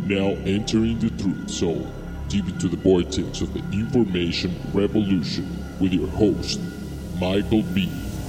Now entering the truth zone, deep into the vortex of the information revolution with your host, Michael B.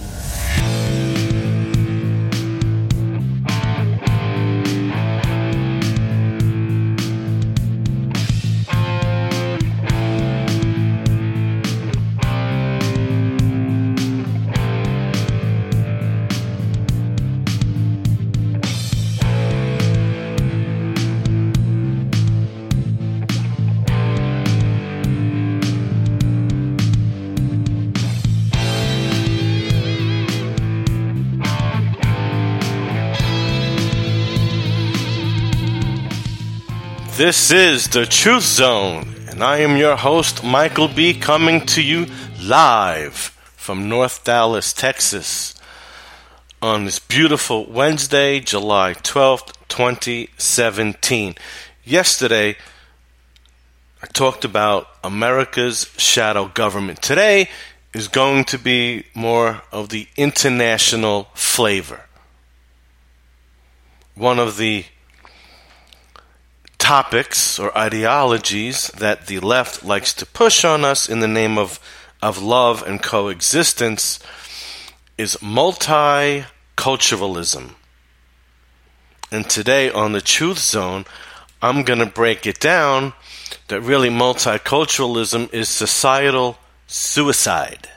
This is the Truth Zone, and I am your host, Michael B., coming to you live from North Dallas, Texas, on this beautiful Wednesday, July 12th, 2017. Yesterday, I talked about America's shadow government. Today is going to be more of the international flavor. One of the topics or ideologies that the left likes to push on us in the name of love and coexistence is multiculturalism. And today on the Truth Zone, I'm going to break it down that really multiculturalism is societal suicide.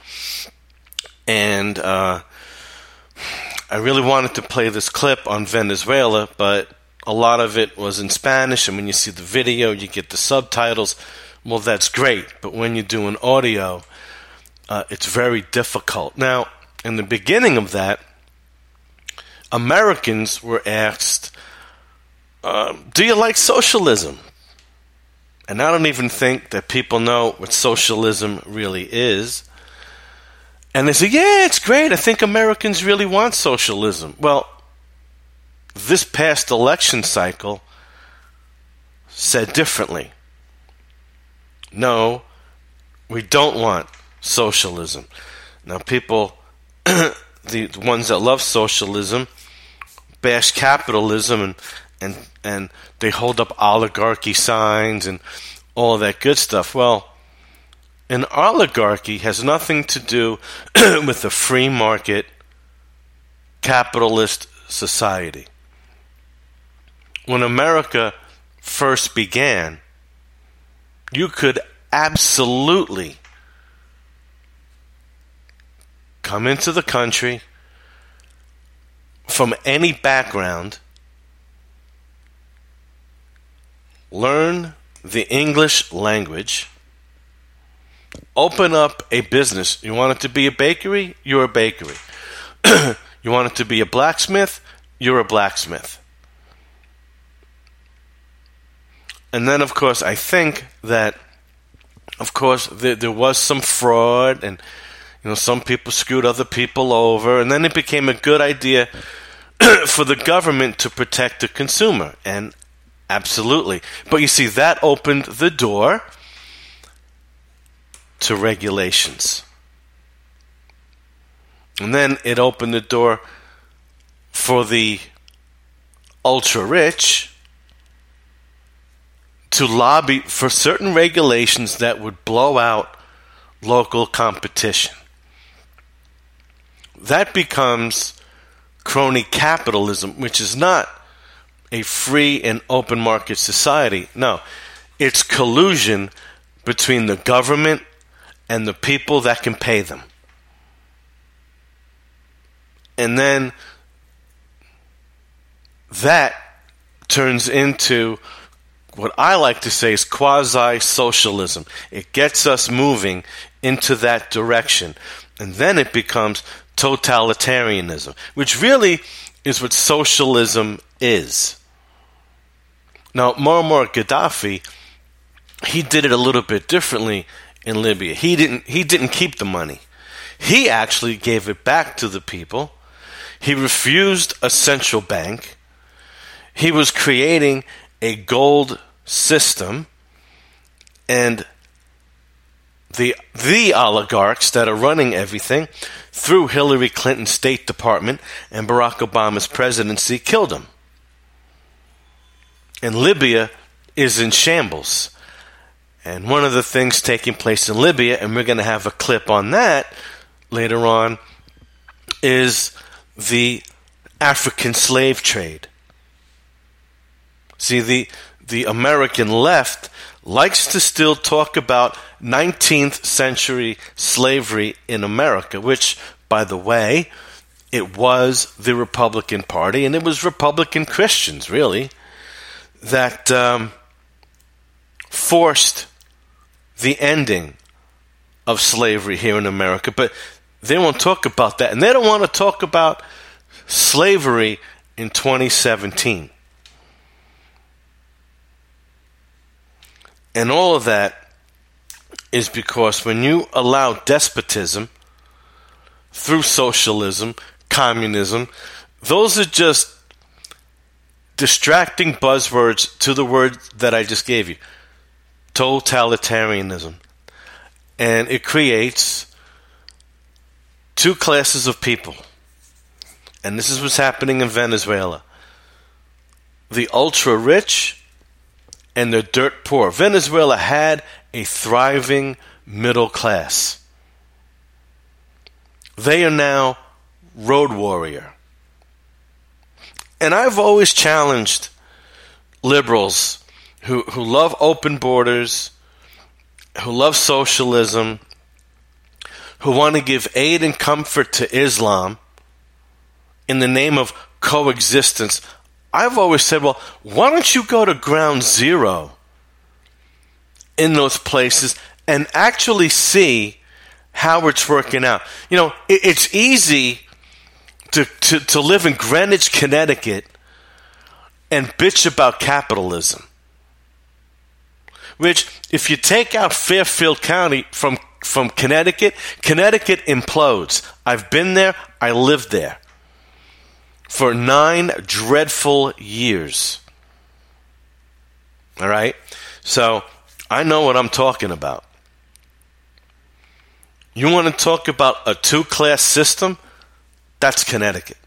And I really wanted to play this clip on Venezuela, but a lot of it was in Spanish, and when you see the video, you get the subtitles. Well, that's great, but when you do an audio, it's very difficult. Now, in the beginning of that, Americans were asked, do you like socialism? And I don't even think that people know what socialism really is. And they say, yeah, it's great. I think Americans really want socialism. Well, this past election cycle said differently. No, we don't want socialism. Now, people, the ones that love socialism, bash capitalism and they hold up oligarchy signs and all that good stuff. Well, an oligarchy has nothing to do with a free market capitalist society. When America first began, you could absolutely come into the country from any background, learn the English language, open up a business. You want it to be a bakery? You're a bakery. You want it to be a blacksmith? You're a blacksmith. And then, of course, I think that, of course, there was some fraud, and some people screwed other people over, and then it became a good idea for the government to protect the consumer, and absolutely. But you see, that opened the door to regulations. And then it opened the door for the ultra-rich to lobby for certain regulations that would blow out local competition. That becomes crony capitalism, which is not a free and open market society. No, it's collusion between the government and the people that can pay them. And then that turns into what I like to say is quasi-socialism. It gets us moving into that direction. And then it becomes totalitarianism, which really is what socialism is. Now, Muammar Gaddafi, he did it a little bit differently in Libya. He didn't keep the money. He actually gave it back to the people. He refused a central bank. He was creating a gold system, and the oligarchs that are running everything through Hillary Clinton's State Department and Barack Obama's presidency killed him. And Libya is in shambles. And one of the things taking place in Libya, and we're going to have a clip on that later on, is the African slave trade. See, the American left likes to still talk about 19th century slavery in America, which, by the way, it was the Republican Party, and it was Republican Christians, really, that forced the ending of slavery here in America. But they won't talk about that, and they don't want to talk about slavery in 2017. And all of that is because when you allow despotism through socialism, communism, those are just distracting buzzwords to the word that I just gave you. Totalitarianism. And it creates two classes of people. And this is what's happening in Venezuela. The ultra-rich and the dirt poor. Venezuela had a thriving middle class. They are now road warrior. And I've always challenged liberals who love open borders, who love socialism, who want to give aid and comfort to Islam in the name of coexistence. I've always said, well, why don't you go to ground zero in those places and actually see how it's working out? You know, it's easy to live in Greenwich, Connecticut and bitch about capitalism. Which, if you take out Fairfield County from Connecticut, Connecticut implodes. I've been there. I lived there for 9 dreadful years. All right? So, I know what I'm talking about. You want to talk about a two-class system? That's Connecticut.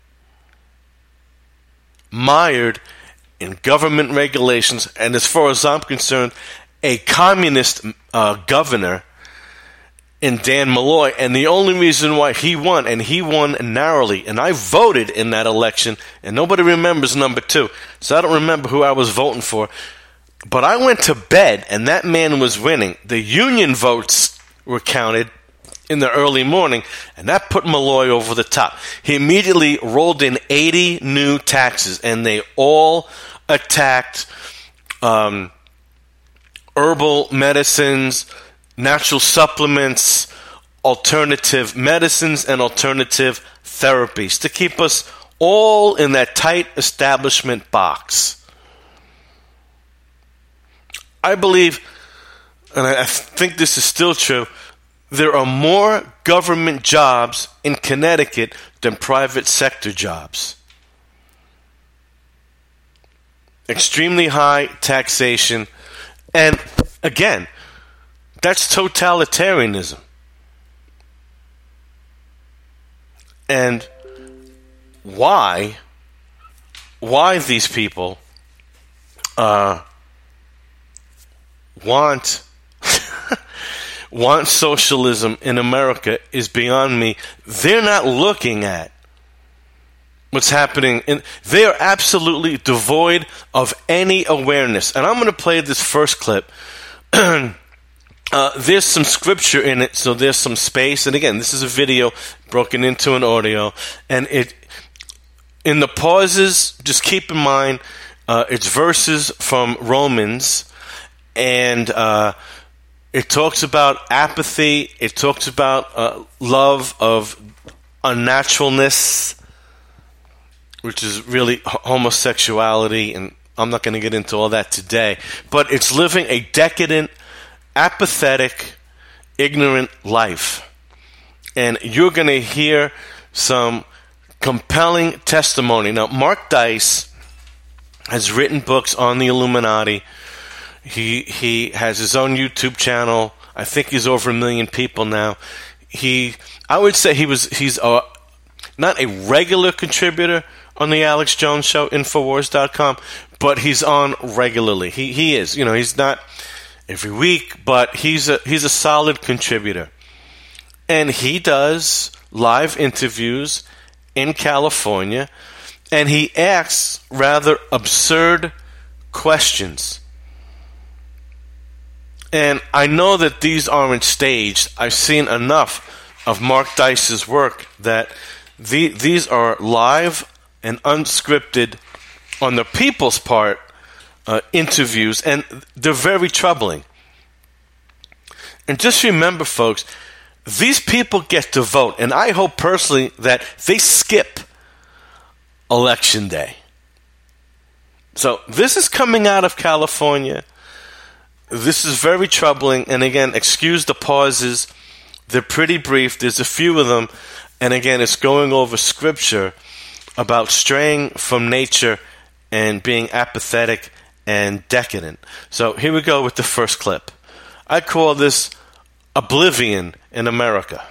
Mired in government regulations, and as far as I'm concerned, a communist governor in Dan Malloy, and the only reason why he won, and he won narrowly, and I voted in that election, and nobody remembers number 2, so I don't remember who I was voting for, but I went to bed, and that man was winning. The union votes were counted in the early morning, and that put Malloy over the top. He immediately rolled in 80 new taxes, and they all attacked herbal medicines, natural supplements, alternative medicines, and alternative therapies to keep us all in that tight establishment box. I believe, and I think this is still true, there are more government jobs in Connecticut than private sector jobs. Extremely high taxation. And again, that's totalitarianism. And why these people want socialism in America is beyond me. They're not looking at what's happening. They are absolutely devoid of any awareness. And I'm going to play this first clip. There's some scripture in it, so there's some space. And again, this is a video broken into an audio. And in the pauses, just keep in mind, it's verses from Romans. And it talks about apathy. It talks about love of unnaturalness, which is really homosexuality, and I'm not going to get into all that today. But it's living a decadent, apathetic, ignorant life. And you're going to hear some compelling testimony. Now, Mark Dice has written books on the Illuminati. He has his own YouTube channel. I think he's over 1 million people now. I would say he's not a regular contributor on the Alex Jones Show, Infowars.com, but he's on regularly. He is. He's not every week, but he's a solid contributor. And he does live interviews in California, and he asks rather absurd questions. And I know that these aren't staged. I've seen enough of Mark Dice's work that these are live and unscripted on the people's part interviews, and they're very troubling. And just remember, folks, these people get to vote, and I hope personally that they skip Election Day. So this is coming out of California. This is very troubling, and again, excuse the pauses. They're pretty brief. There's a few of them, and again, it's going over scripture about straying from nature and being apathetic and decadent. So here we go with the first clip. I call this Oblivion in America.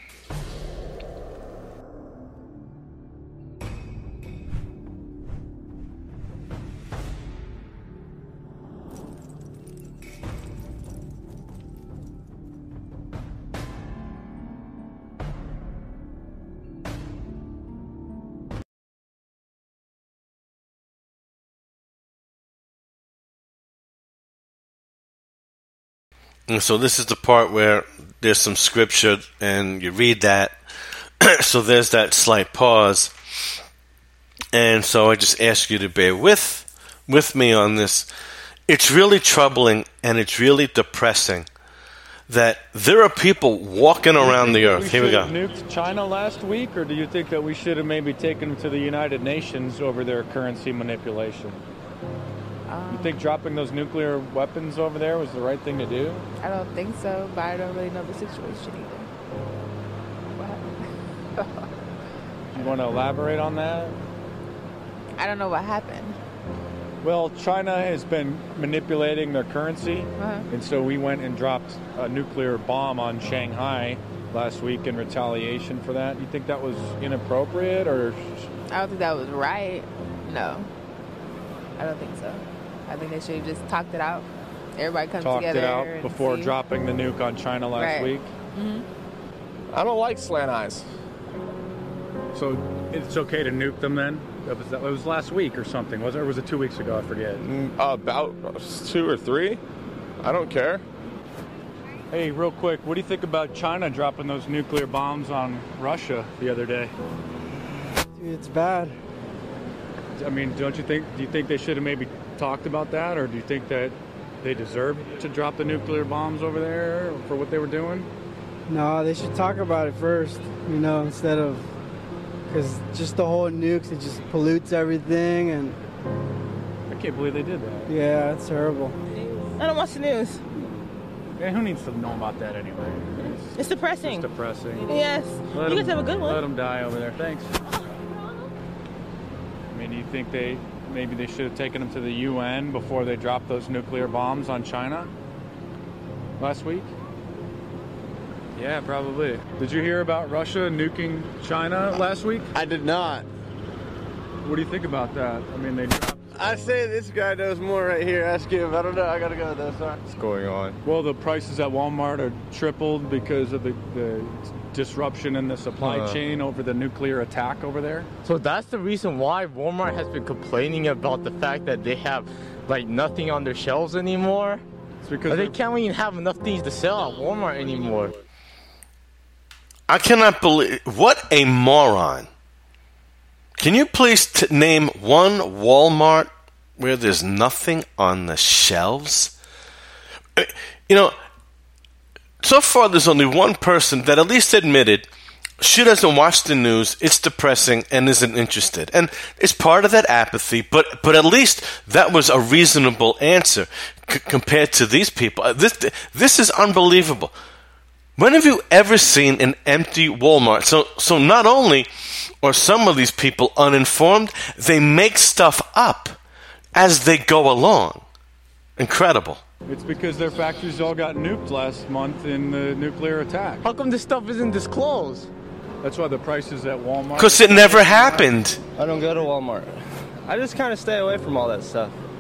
And so this is the part where there's some scripture and you read that. So there's that slight pause. And so I just ask you to bear with me on this. It's really troubling and it's really depressing that there are people walking around the earth. Here we go. Nuked China last week, or do you think that we should have maybe taken them to the United Nations over their currency manipulation? You think dropping those nuclear weapons over there was the right thing to do? I don't think so, but I don't really know the situation either. What happened? Do you want to elaborate on that? I don't know what happened. Well, China has been manipulating their currency, and so we went and dropped a nuclear bomb on Shanghai last week in retaliation for that. You think that was inappropriate, or? I don't think that was right. No, I don't think so. I think they should have just talked it out. Everybody come together. Talked it out before dropping the nuke on China last week. Mm-hmm. I don't like slant eyes. So it's okay to nuke them then? It was last week or something, was it? Or was it 2 weeks ago? I forget. About 2 or 3. I don't care. Hey, real quick, what do you think about China dropping those nuclear bombs on Russia the other day? Dude, it's bad. I mean, do you think they should have maybe talked about that, or do you think that they deserve to drop the nuclear bombs over there for what they were doing? No, they should talk about it first, instead of, because just the whole nukes, it just pollutes everything, and I can't believe they did that. Yeah, it's terrible. I don't watch the news. Yeah, who needs to know about that anyway? It's depressing. It's depressing. Yes. You guys have a good one. Let them die over there. Thanks. I mean, do you think maybe they should have taken them to the UN before they dropped those nuclear bombs on China last week? Yeah, probably. Did you hear about Russia nuking China last week? I did not. What do you think about that? I mean, they dropped... I say this guy knows more right here. Ask him. I don't know. I gotta go though. Sorry. What's going on? Well, the prices at Walmart are tripled because of the disruption in the supply chain over the nuclear attack over there. So that's the reason why Walmart has been complaining about the fact that they have nothing on their shelves anymore. It's because they can't even have enough things to sell at Walmart anymore. I cannot believe, what a moron. Can you please name one Walmart where there's nothing on the shelves? So far there's only one person that at least admitted she doesn't watch the news, it's depressing, and isn't interested. And it's part of that apathy, but at least that was a reasonable answer compared to these people. This is unbelievable. When have you ever seen an empty Walmart? So not only are some of these people uninformed, they make stuff up as they go along. Incredible. It's because their factories all got nuked last month in the nuclear attack. How come this stuff isn't disclosed? That's why the prices at Walmart... Because it never happened. I don't go to Walmart. I just kind of stay away from all that stuff.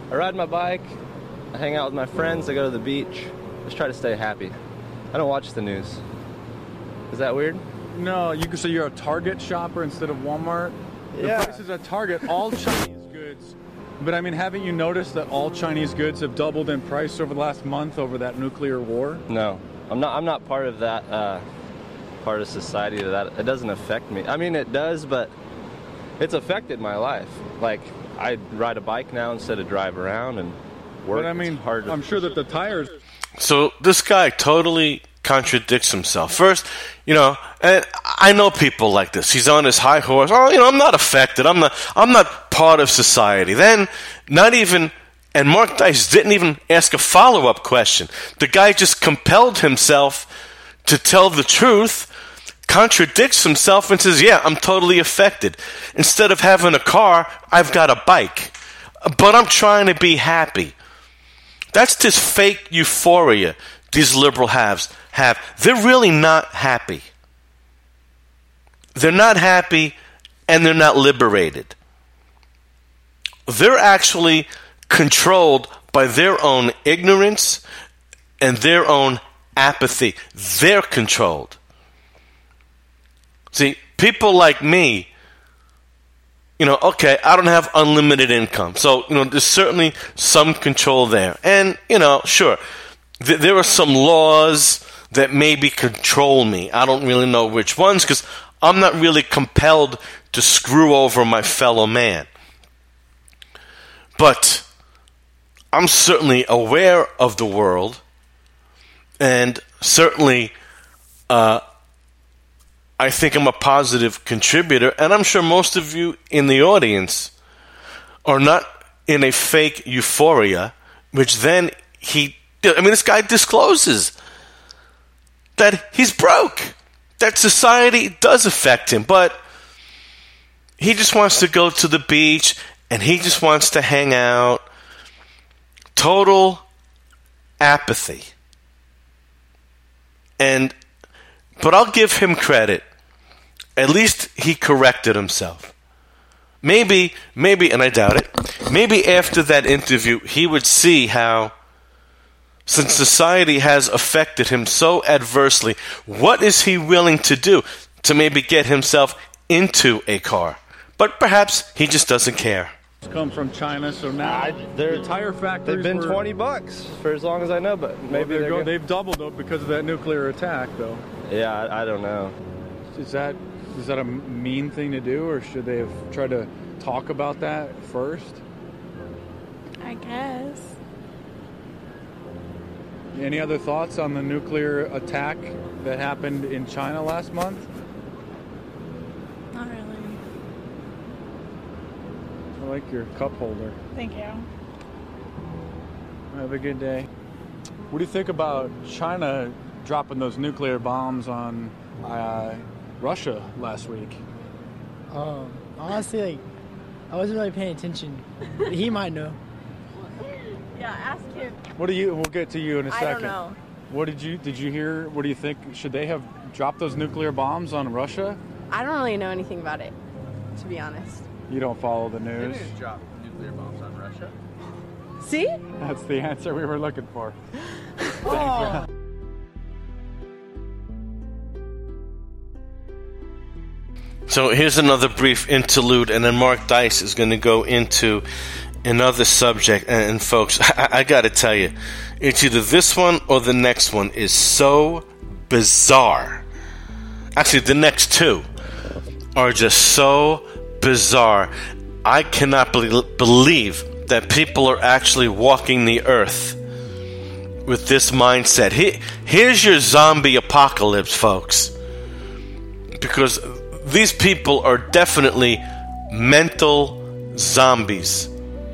I ride my bike, I hang out with my friends, I go to the beach. Just try to stay happy. I don't watch the news. Is that weird? No, so you're a Target shopper instead of Walmart? Yeah. The prices at Target, all Chinese goods. But I mean, haven't you noticed that all Chinese goods have doubled in price over the last month over that nuclear war? No, I'm not part of that part of society that it doesn't affect me. I mean, it does, but it's affected my life. Like, I ride a bike now instead of drive around and work. But I mean, I'm sure that the tires... So this guy totally contradicts himself. First, and I know people like this. He's on his high horse. Oh, I'm not affected. I'm not part of society. Then, and Mark Dice didn't even ask a follow-up question. The guy just compelled himself to tell the truth, contradicts himself, and says, yeah, I'm totally affected. Instead of having a car, I've got a bike. But I'm trying to be happy. That's this fake euphoria these liberal have. They're really not happy. They're not happy, and they're not liberated. They're actually controlled by their own ignorance and their own apathy. They're controlled. See, people like me, okay, I don't have unlimited income. So, there's certainly some control there. And, sure, there are some laws that maybe control me. I don't really know which ones, because I'm not really compelled to screw over my fellow man. But I'm certainly aware of the world, and certainly I think I'm a positive contributor, and I'm sure most of you in the audience are not in a fake euphoria, which then this guy discloses that he's broke, that society does affect him, but he just wants to go to the beach, and he just wants to hang out. Total apathy. But I'll give him credit. At least he corrected himself. Maybe, and I doubt it, maybe after that interview he would see how, since society has affected him so adversely, what is he willing to do to maybe get himself into a car? But perhaps he just doesn't care. Come from China, so now the tire factories they've been $20 for as long as I know, but maybe they've doubled up because of that nuclear attack, though. Yeah, I don't know. Is that a mean thing to do, or should they have tried to talk about that first? I guess. Any other thoughts on the nuclear attack that happened in China last month? Not really. I like your cup holder. Thank you. Have a good day. What do you think about China dropping those nuclear bombs on Russia last week? Honestly, I wasn't really paying attention. He might know. Yeah, ask him. We'll get to you in a second. I don't know. Did you hear? What do you think? Should they have dropped those nuclear bombs on Russia? I don't really know anything about it, to be honest. You don't follow the news? They didn't drop nuclear bombs on Russia. See? That's the answer we were looking for. Oh. So here's another brief interlude, and then Mark Dice is going to go into another subject. And folks, I got to tell you, it's either this one or the next one is so bizarre. Actually, the next two are just so bizarre. I cannot believe that people are actually walking the earth with this mindset. Here's your zombie apocalypse, folks. Because these people are definitely mental zombies.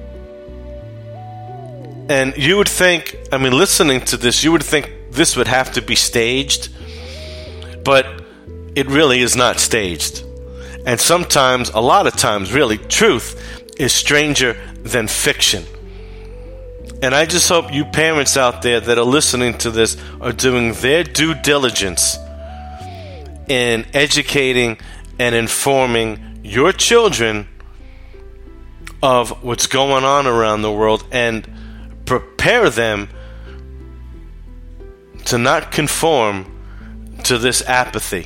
And you would think, listening to this, you would think this would have to be staged. But it really is not staged. And sometimes, a lot of times, really, truth is stranger than fiction. And I just hope you parents out there that are listening to this are doing their due diligence in educating and informing your children of what's going on around the world and prepare them to not conform to this apathy.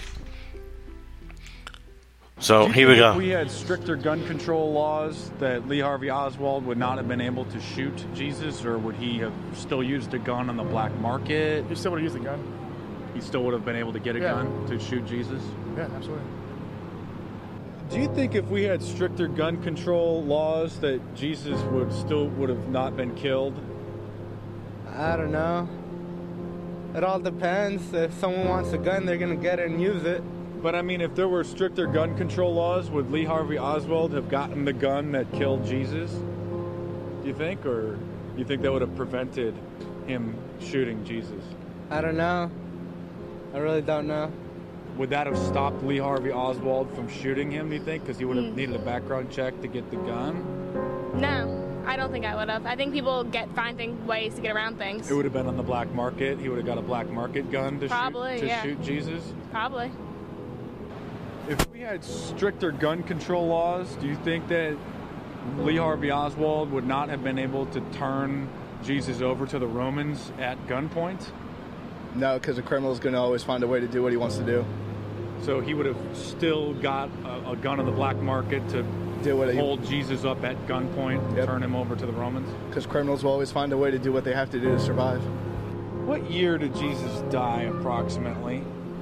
So here we go. If we had stricter gun control laws, that Lee Harvey Oswald would not have been able to shoot Jesus, or would he have still used a gun on the black market? He still would have used a gun. He still would have been able to get a gun to shoot Jesus? Yeah, absolutely. Do you think if we had stricter gun control laws that Jesus would have not been killed? I don't know. It all depends. If someone wants a gun, they're gonna get it and use it. But I mean, if there were stricter gun control laws, would Lee Harvey Oswald have gotten the gun that killed Jesus? Do you think? Or you think that would have prevented him shooting Jesus? I don't know. I really don't know. Would that have stopped Lee Harvey Oswald from shooting him, do you think? Because he would have needed a background check to get the gun? No, I don't think I would have. I think people find ways to get around things. It would have been on the black market. He would have got a black market gun to shoot Jesus? Probably. If we had stricter gun control laws, do you think that Lee Harvey Oswald would not have been able to turn Jesus over to the Romans at gunpoint? No, because a criminal is going to always find a way to do what he wants to do. So he would have still got a gun on the black market to hold Jesus up at gunpoint and turn him over to the Romans? Because criminals will always find a way to do what they have to do to survive. What year did Jesus die, approximately?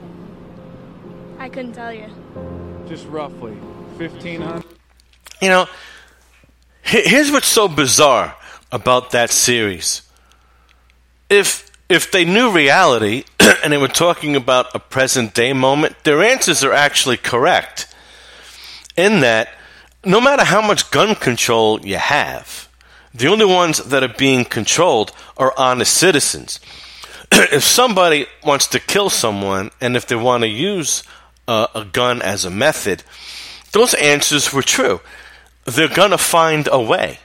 I couldn't tell you. Just roughly. 1500? You know, here's what's so bizarre about that series. If they knew reality and they were talking about a present-day moment, their answers are actually correct. In that, no matter how much gun control you have, the only ones that are being controlled are honest citizens. If somebody wants to kill someone, and if they want to use a gun as a method, those answers were true. They're going to find a way.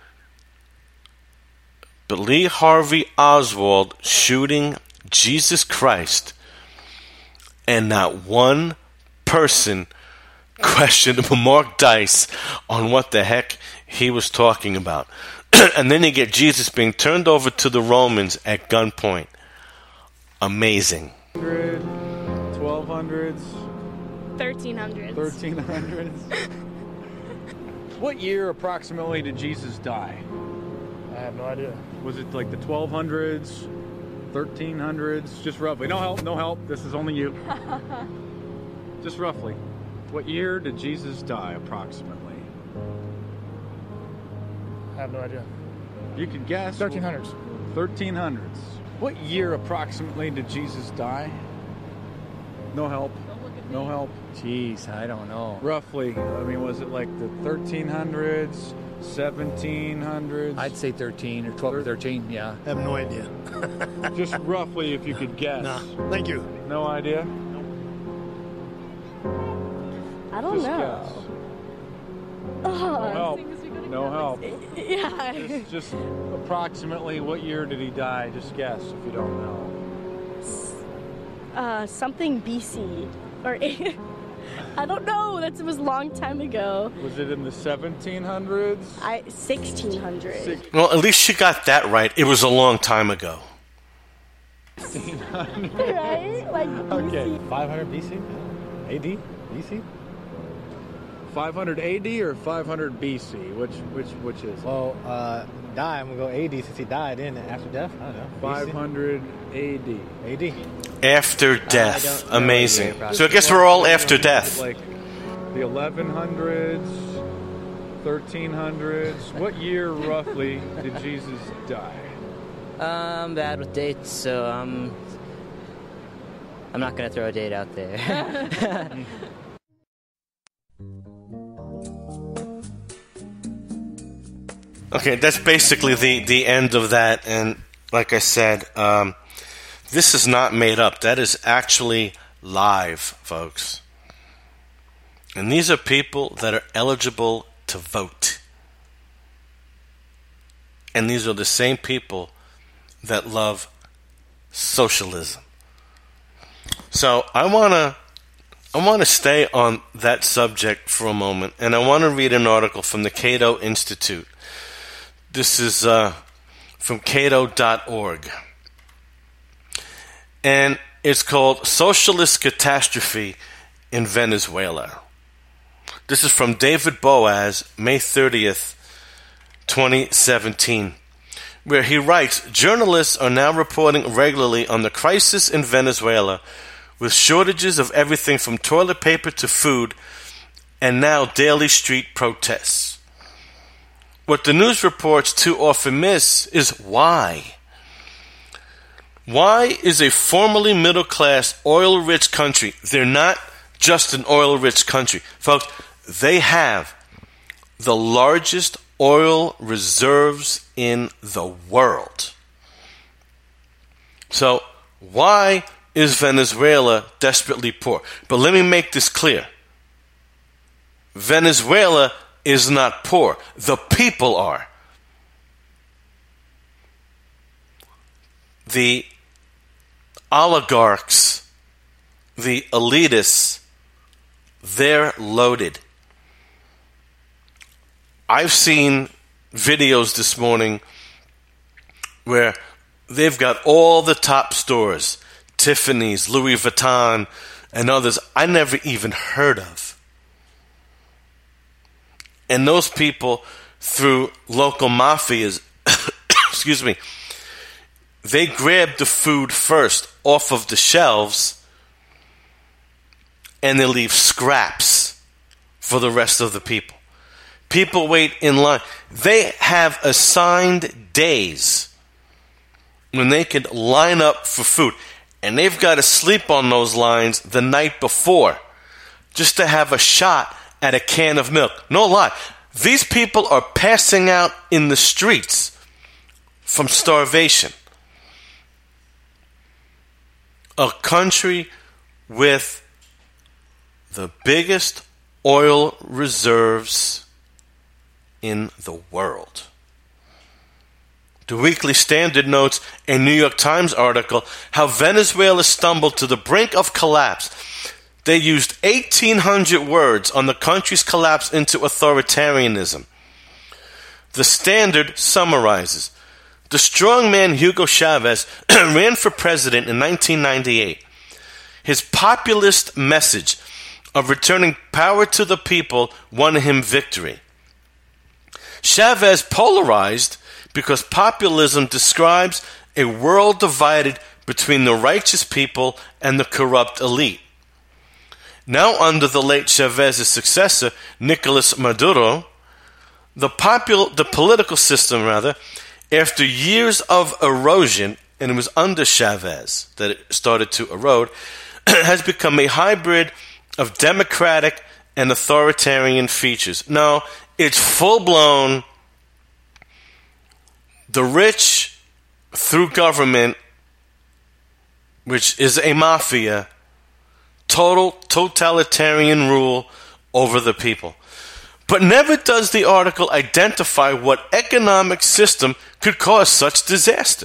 But Lee Harvey Oswald shooting Jesus Christ, and not one person questioned Mark Dice on what the heck he was talking about. And then you get Jesus being turned over to the Romans at gunpoint. Amazing. 1200s? 1300s. 1300s? What year approximately did Jesus die? I have no idea. Was it like the 1200s, 1300s? Just roughly. No help. This is only you. Just roughly. What year did Jesus die, approximately? I have no idea. You could guess. 1300s. 1300s. What year approximately did Jesus die? No help. No help. Jeez, I don't know. Roughly. I mean, was it like the 1300s, 1700s? I'd say 13 or 12 or 13, yeah. I have no idea. Just roughly, if you could guess. Nah, thank you. No idea? I don't know. Guess. Oh, No help. No help. Yeah. Just approximately what year did he die? Just guess if you don't know. Something BC or I don't know. It was a long time ago. Was it in the 1700s? 1600s. Well, at least she got that right. It was a long time ago. 1600. Right? Like Okay. 500 BC? AD? BC? 500 AD or 500 BC? Which is? Well, die. I'm going to go AD since he died in after death. I don't know. 500 AD. AD. After death. Amazing. So I guess we're all after death. Like the 1100s, 1300s. What year roughly did Jesus die? I'm bad with dates, so I'm not going to throw a date out there. Okay, that's basically the end of that. And like I said, this is not made up. That is actually live, folks. And these are people that are eligible to vote. And these are the same people that love socialism. So I want to I want to stay on that subject for a moment, and I want to read an article from the Cato Institute. This is from cato.org. And it's called Socialist Catastrophe in Venezuela. This is from David Boaz, May 30th, 2017, where he writes, journalists are now reporting regularly on the crisis in Venezuela, with shortages of everything from toilet paper to food, and now daily street protests. What the news reports too often miss is why. Why is a formerly middle-class, oil-rich country, they're not just an oil-rich country. Folks, they have the largest oil reserves in the world. So, why is Venezuela desperately poor? But let me make this clear. Venezuela is not poor. The people are. The oligarchs, the elitists, they're loaded. I've seen videos this morning where they've got all the top stores, Tiffany's, Louis Vuitton, and others I never even heard of. And those people, through local mafias, excuse me, they grab the food first off of the shelves, and they leave scraps for the rest of the people. People wait in line. They have assigned days when they could line up for food. And they've got to sleep on those lines the night before just to have a shot at a can of milk. No lie. These people are passing out in the streets from starvation. A country with the biggest oil reserves in the world. The Weekly Standard notes a New York Times article how Venezuela stumbled to the brink of collapse. They used 1,800 words on the country's collapse into authoritarianism. The Standard summarizes. The strongman Hugo Chavez ran for president in 1998. His populist message of returning power to the people won him victory. Chavez polarized because populism describes a world divided between the righteous people and the corrupt elite. Now under the late Chavez's successor, Nicolas Maduro, the political system, after years of erosion, and it was under Chavez that it started to erode, has become a hybrid of democratic and authoritarian features. No, it's full-blown, the rich through government, which is a mafia, total totalitarian rule over the people. But never does the article identify what economic system could cause such disaster.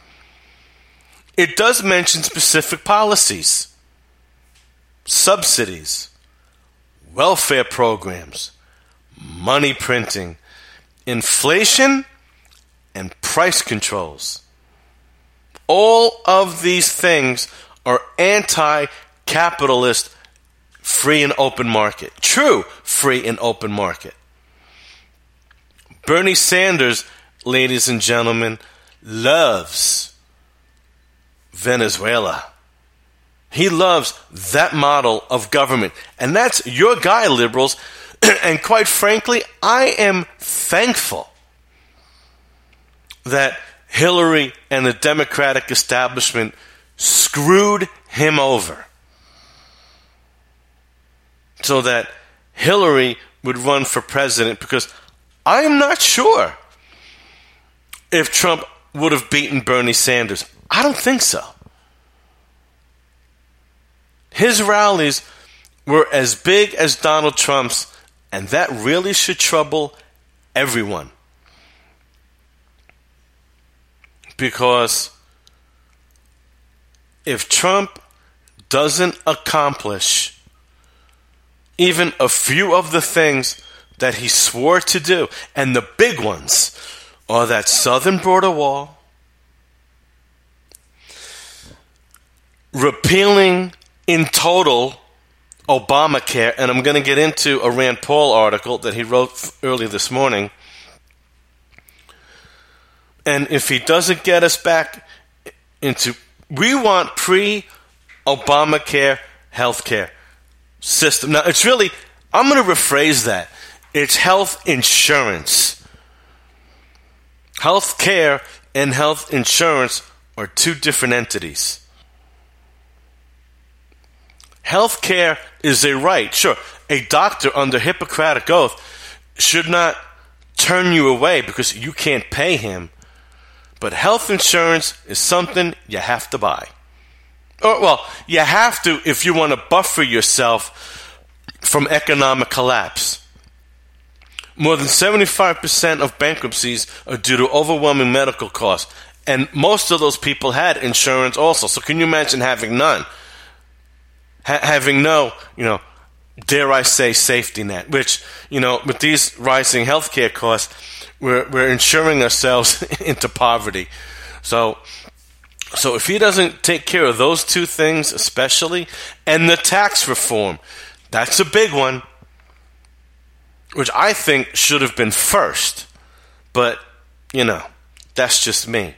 It does mention specific policies, subsidies, welfare programs, money printing, inflation, and price controls. All of these things are anti-capitalist, free and open market. True free and open market. Bernie Sanders, ladies and gentlemen, loves Venezuela. He loves that model of government. And that's your guy, liberals. And quite frankly, I am thankful that Hillary and the Democratic establishment screwed him over so that Hillary would run for president, because I am not sure if Trump would have beaten Bernie Sanders. I don't think so. His rallies were as big as Donald Trump's, and that really should trouble everyone. Because if Trump doesn't accomplish even a few of the things that he swore to do. And the big ones are that southern border wall, repealing in total Obamacare, and I'm going to get into a Rand Paul article that he wrote early this morning. And if he doesn't get us back into, we want pre-Obamacare healthcare system. Now, it's really, I'm going to rephrase that. It's health insurance. Health care and health insurance are two different entities. Health care is a right. Sure, a doctor under Hippocratic Oath should not turn you away because you can't pay him. But health insurance is something you have to buy. Or, well, you have to if you want to buffer yourself from economic collapse. More than 75% of bankruptcies are due to overwhelming medical costs. And most of those people had insurance also. So can you imagine having none? Having no, dare I say, safety net. Which, with these rising healthcare costs, we're insuring ourselves into poverty. So if he doesn't take care of those two things especially, and the tax reform, that's a big one, which I think should have been first. But, that's just me.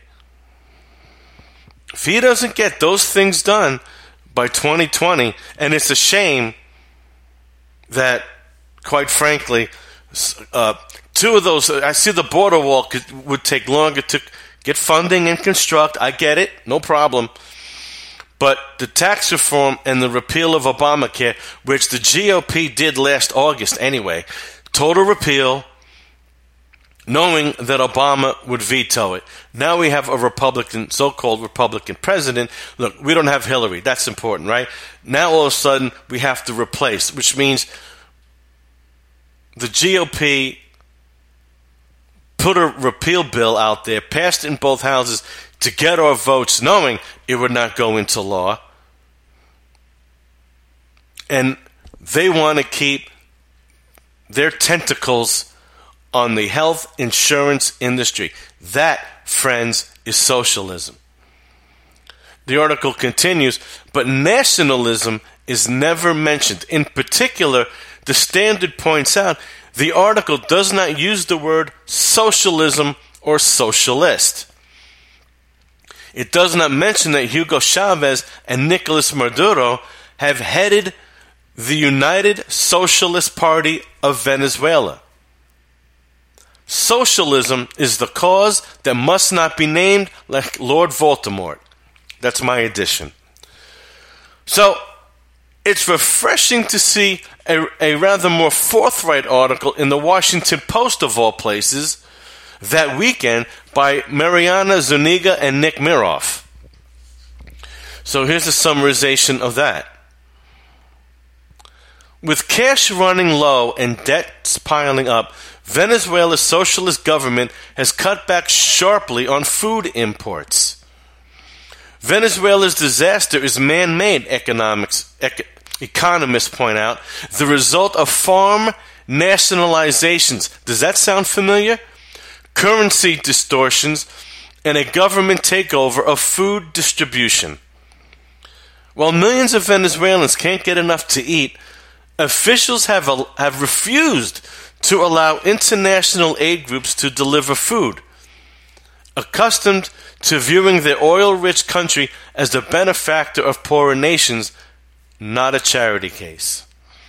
If he doesn't get those things done by 2020, and it's a shame that, quite frankly, two of those, I see the border wall would take longer to get funding and construct. I get it, no problem. But the tax reform and the repeal of Obamacare, which the GOP did last August anyway, total repeal, knowing that Obama would veto it. Now we have a so-called Republican president. Look, we don't have Hillary. That's important, right? Now all of a sudden we have to replace, which means the GOP put a repeal bill out there, passed in both houses to get our votes, knowing it would not go into law. And they want to keep their tentacles on the health insurance industry. That, friends, is socialism. The article continues, but nationalism is never mentioned. In particular, the Standard points out the article does not use the word socialism or socialist. It does not mention that Hugo Chavez and Nicolas Maduro have headed the United Socialist Party of Venezuela. Socialism is the cause that must not be named, like Lord Voldemort. That's my addition. So, it's refreshing to see a rather more forthright article in the Washington Post, of all places, that weekend by Mariana Zuniga and Nick Miroff. So here's a summarization of that. With cash running low and debts piling up, Venezuela's socialist government has cut back sharply on food imports. Venezuela's disaster is man-made, economists point out, the result of farm nationalizations. Does that sound familiar? Currency distortions and a government takeover of food distribution. While millions of Venezuelans can't get enough to eat, officials have refused to allow international aid groups to deliver food, accustomed to viewing their oil-rich country as the benefactor of poorer nations, not a charity case.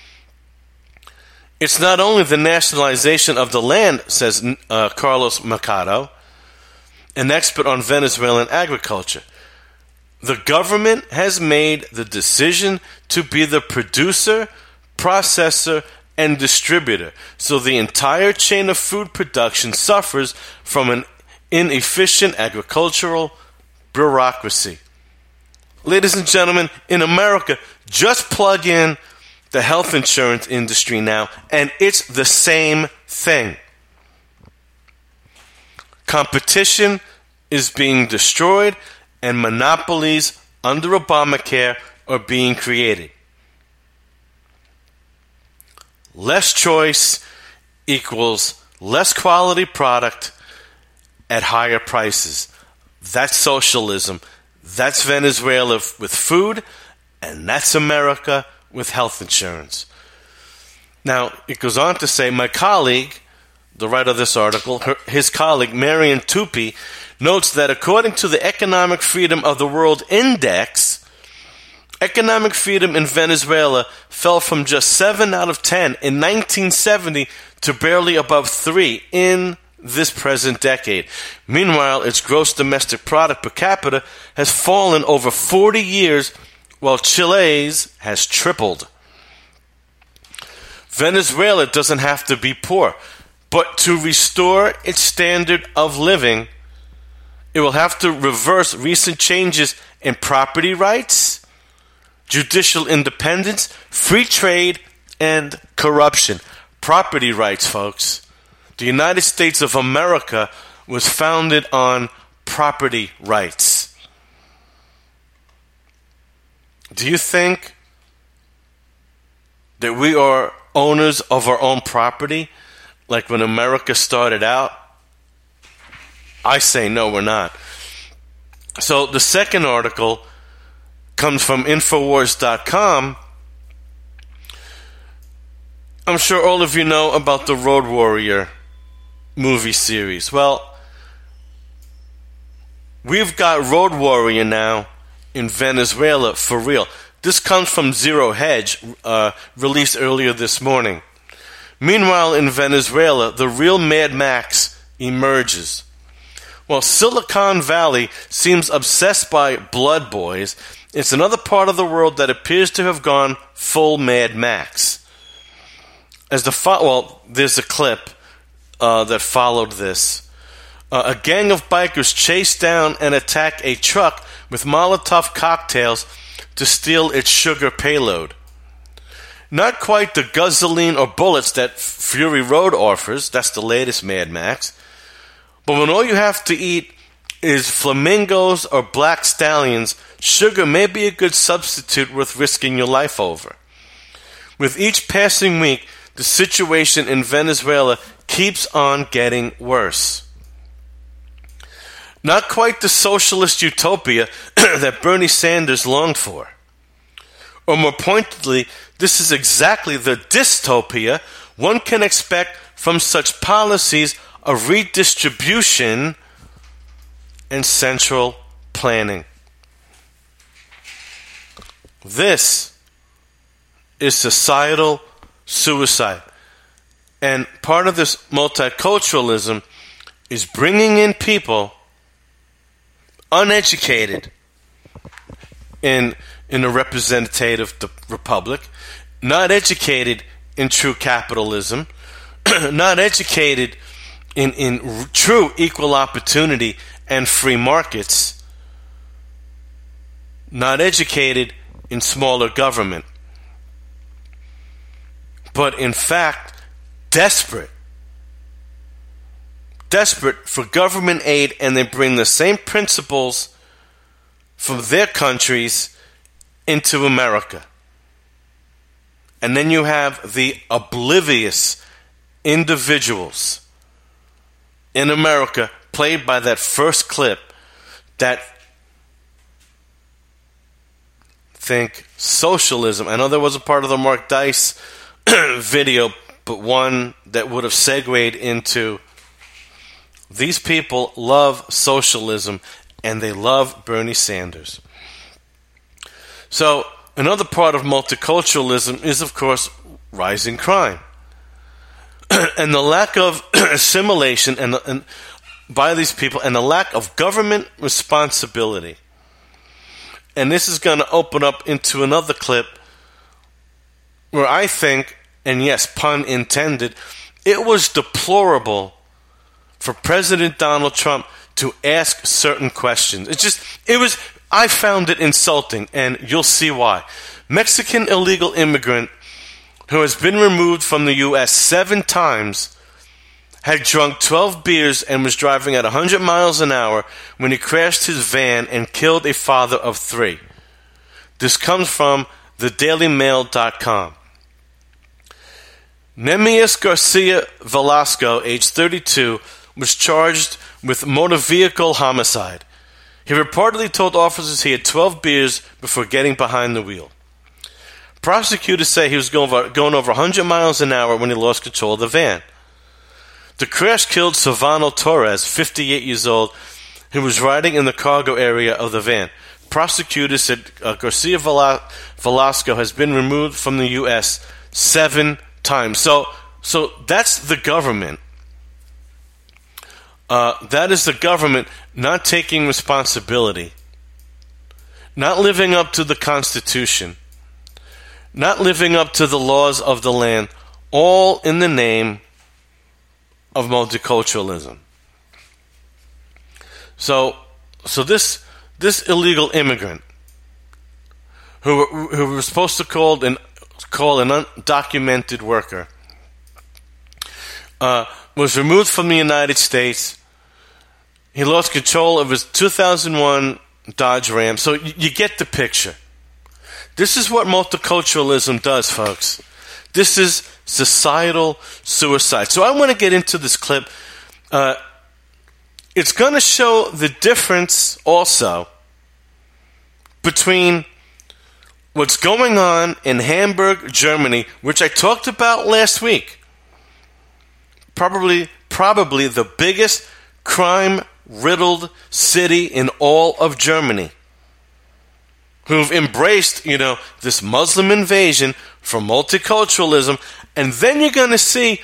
It's not only the nationalization of the land, says Carlos Mercado, an expert on Venezuelan agriculture. The government has made the decision to be the producer, processor, and distributor, so the entire chain of food production suffers from an inefficient agricultural bureaucracy. Ladies and gentlemen, in America, just plug in the health insurance industry now, and it's the same thing. Competition is being destroyed, and monopolies under Obamacare are being created. less choice equals less quality product at higher prices. That's socialism. That's Venezuela with food, and that's America with health insurance. Now, it goes on to say, my colleague, the writer of this article, his colleague, Marian Tupy, notes that according to the Economic Freedom of the World Index, economic freedom in Venezuela fell from just 7 out of 10 in 1970 to barely above 3 in this present decade. Meanwhile, its gross domestic product per capita has fallen over 40 years, while Chile's has tripled. Venezuela doesn't have to be poor, but to restore its standard of living, it will have to reverse recent changes in property rights, judicial independence, free trade, and corruption. Property rights, folks. The United States of America was founded on property rights. Do you think that we are owners of our own property, like when America started out? I say no, we're not. So the second article comes from Infowars.com. I'm sure all of you know about the Road Warrior movie series. Well, we've got Road Warrior now in Venezuela for real. This comes from Zero Hedge, released earlier this morning. Meanwhile, in Venezuela, the real Mad Max emerges. While Silicon Valley seems obsessed by Blood Boys, it's another part of the world that appears to have gone full Mad Max. There's a clip that followed this. A gang of bikers chase down and attack a truck with Molotov cocktails to steal its sugar payload. Not quite the gasoline or bullets that Fury Road offers, that's the latest Mad Max, but when all you have to eat is flamingos or black stallions, sugar may be a good substitute worth risking your life over. With each passing week, the situation in Venezuela keeps on getting worse. Not quite the socialist utopia that Bernie Sanders longed for. Or more pointedly, this is exactly the dystopia one can expect from such policies of redistribution and central planning. This is societal suicide. And part of this multiculturalism is bringing in people uneducated in a representative republic, not educated in true capitalism, not educated in true equal opportunity and free markets, not educated in smaller government, but in fact desperate for government aid, and they bring the same principles from their countries into America. And then you have the oblivious individuals in America, played by that first clip, that think socialism. I know there was a part of the Mark Dice video, but one that would have segued into these people love socialism and they love Bernie Sanders. So another part of multiculturalism is, of course, rising crime. And the lack of assimilation and by these people, and the lack of government responsibility. And this is going to open up into another clip where I think, and yes, pun intended, it was deplorable for President Donald Trump to ask certain questions. I found it insulting, and you'll see why. Mexican illegal immigrant who has been removed from the U.S. 7 times had drunk 12 beers and was driving at 100 miles an hour when he crashed his van and killed a father of 3. This comes from thedailymail.com. Nemias Garcia Velasco, age 32, was charged with motor vehicle homicide. He reportedly told officers he had 12 beers before getting behind the wheel. Prosecutors say he was going over 100 miles an hour when he lost control of the van. The crash killed Silvano Torres, 58 years old, who was riding in the cargo area of the van. Prosecutors said Garcia Velasco has been removed from the U.S. 7 times. So that's the government. That is the government not taking responsibility, not living up to the Constitution, not living up to the laws of the land, all in the name of multiculturalism. So this illegal immigrant, who we're supposed to call an undocumented worker, was removed from the United States. He lost control of his 2001 Dodge Ram. So you get the picture. This is what multiculturalism does, folks. This is societal suicide. So I want to get into this clip. It's going to show the difference also between what's going on in Hamburg, Germany, which I talked about last week. Probably the biggest crime-riddled city in all of Germany, who've embraced, this Muslim invasion for multiculturalism. And then you're going to see,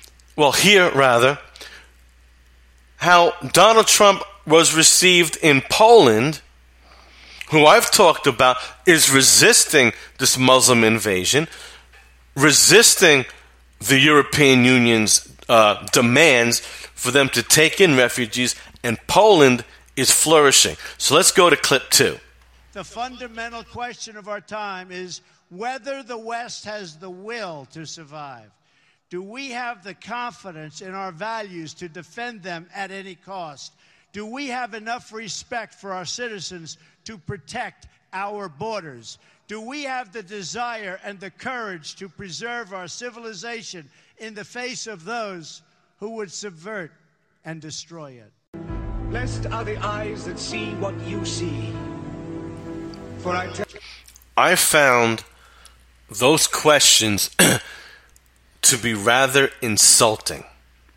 how Donald Trump was received in Poland, who I've talked about is resisting this Muslim invasion, resisting the European Union's demands for them to take in refugees, and Poland is flourishing. So let's go to clip 2. The fundamental question of our time is whether the West has the will to survive. Do we have the confidence in our values to defend them at any cost? Do we have enough respect for our citizens to protect our borders? Do we have the desire and the courage to preserve our civilization in the face of those who would subvert and destroy it? Blessed are the eyes that see what you see. For I found those questions to be rather insulting.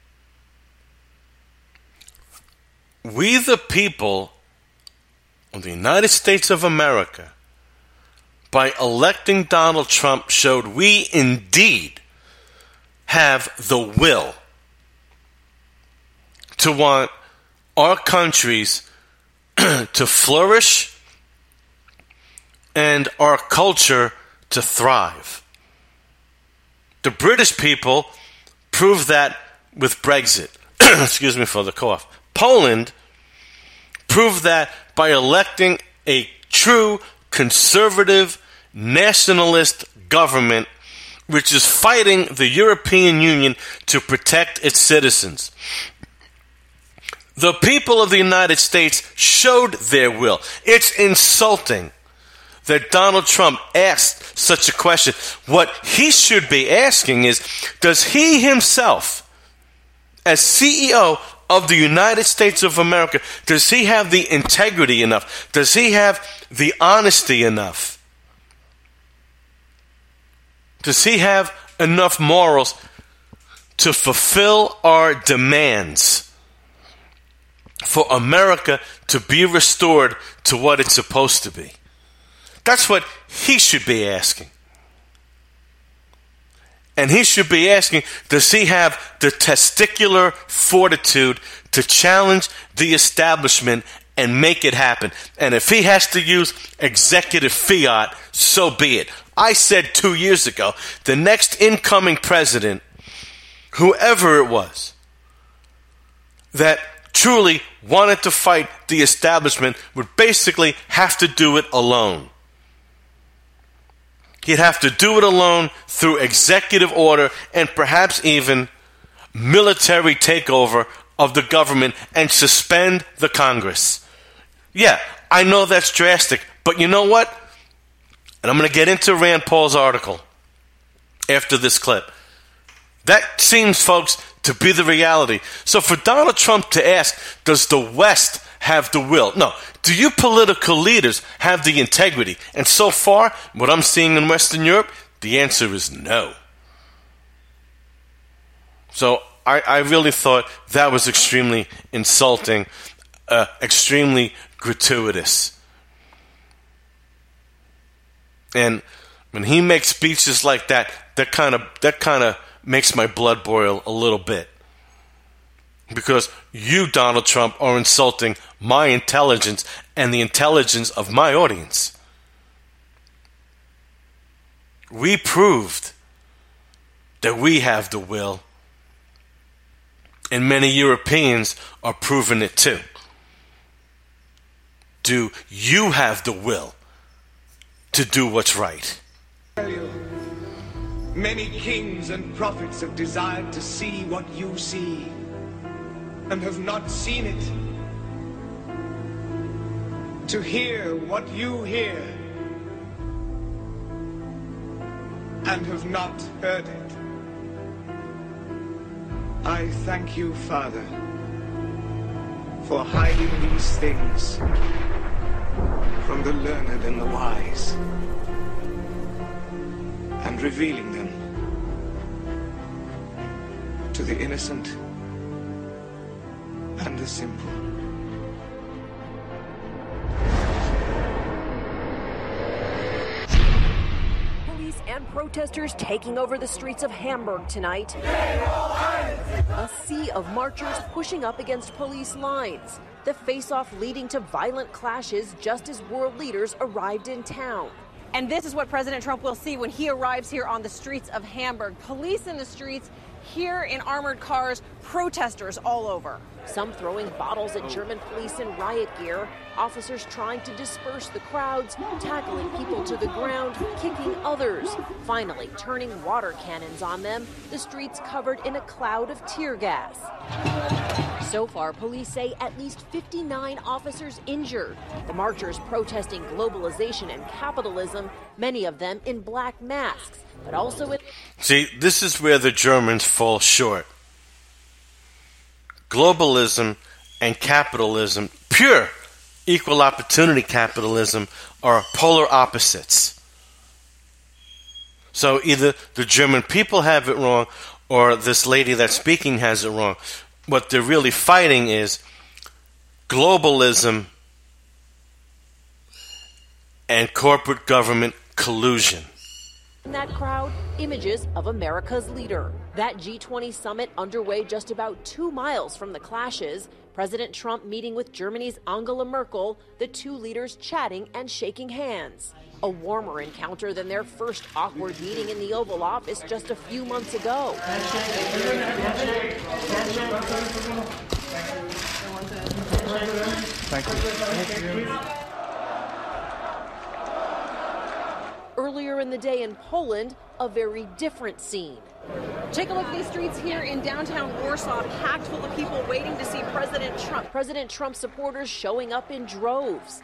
We, the people of the United States of America, by electing Donald Trump, showed we indeed have the will to want our countries to flourish and our culture to thrive. The British people proved that with Brexit. Excuse me for the cough. Poland proved that by electing a true conservative nationalist government which is fighting the European Union to protect its citizens. The people of the United States showed their will. It's insulting that Donald Trump asked such a question. What he should be asking is, does he himself, as CEO of the United States of America, does he have the integrity enough? Does he have the honesty enough? Does he have enough morals to fulfill our demands for America to be restored to what it's supposed to be? That's what he should be asking. And he should be asking, does he have the testicular fortitude to challenge the establishment and make it happen? And if he has to use executive fiat, so be it. I said 2 years ago, the next incoming president, whoever it was, that truly wanted to fight the establishment would basically have to do it alone. He'd have to do it alone through executive order and perhaps even military takeover of the government and suspend the Congress. Yeah, I know that's drastic, but you know what? And I'm going to get into Rand Paul's article after this clip. That seems, folks, to be the reality. So for Donald Trump to ask, does the West have the will? No. Do you political leaders have the integrity? And so far, what I'm seeing in Western Europe, the answer is no. So I really thought that was extremely insulting, extremely gratuitous. And when he makes speeches like that, that kind of makes my blood boil a little bit. Because you, Donald Trump, are insulting my intelligence and the intelligence of my audience. We proved that we have the will, and many Europeans are proving it too. Do you have the will to do what's right? Many kings and prophets have desired to see what you see, and have not seen it. To hear what you hear, and have not heard it. I thank you, Father, for hiding these things from the learned and the wise, and revealing them to the innocent and the simple. Police and protesters taking over the streets of Hamburg tonight. A sea of marchers pushing up against police lines. The face-off leading to violent clashes just as world leaders arrived in town. And this is what President Trump will see when he arrives here on the streets of Hamburg. Police in the streets, here in armored cars, protesters all over. Some throwing bottles at German police in riot gear, officers trying to disperse the crowds, tackling people to the ground, kicking others, finally turning water cannons on them, the streets covered in a cloud of tear gas. So far, police say at least 59 officers injured. The marchers protesting globalization and capitalism, many of them in black masks, but also in... See, this is where the Germans fall short. Globalism and capitalism, pure equal opportunity capitalism, are polar opposites. So either the German people have it wrong or this lady that's speaking has it wrong. What they're really fighting is globalism and corporate government collusion. In that crowd, images of America's leader. That G20 summit underway just about 2 miles from the clashes. President Trump meeting with Germany's Angela Merkel, the two leaders chatting and shaking hands. A warmer encounter than their first awkward meeting in the Oval Office just a few months ago. Thank you. Earlier in the day in Poland, a very different scene. Take a look at these streets here in downtown Warsaw, packed full of people waiting to see President Trump. President Trump supporters showing up in droves.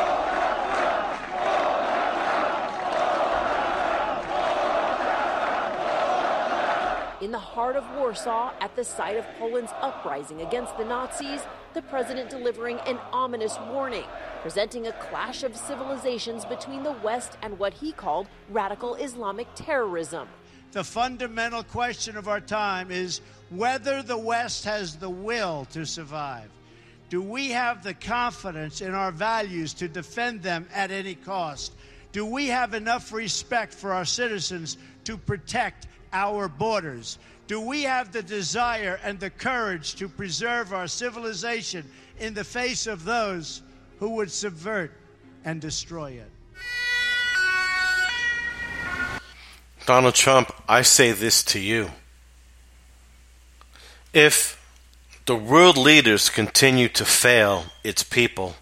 In the heart of Warsaw, at the site of Poland's uprising against the Nazis, the president delivering an ominous warning, presenting a clash of civilizations between the West and what he called radical Islamic terrorism. The fundamental question of our time is whether the West has the will to survive. Do we have the confidence in our values to defend them at any cost? Do we have enough respect for our citizens to protect our borders? Do we have the desire and the courage to preserve our civilization in the face of those who would subvert and destroy it? Donald Trump, I say this to you. If the world leaders continue to fail its people,